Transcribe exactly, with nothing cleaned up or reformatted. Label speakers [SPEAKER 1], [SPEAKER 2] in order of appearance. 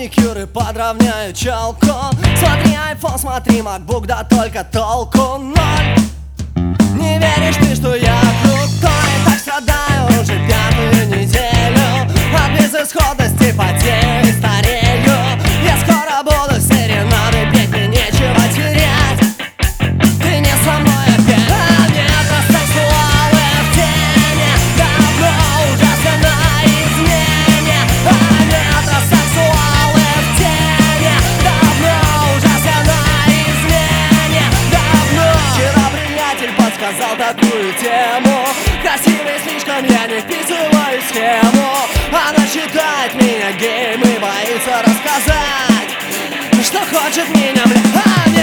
[SPEAKER 1] маникюр и подровняю челку. Смотри айфон, смотри макбук, да только толку ноль. Не веришь ты, что я крутой? Так страдаю уже пятую неделю от безысходности, потею и старею. Я скоро буду серенады петь, мне нечего терять. Ты не со мной опять. А метросексуалы в тене давно ужасно на измене. А метросексуалы в тене давно ужасно на измене. Давно. Вчера приятель подсказал такую тему. Красивый слишком, я не вписываю в схему. Она считает меня геем и боится рассказать, что хочет меня, бля. А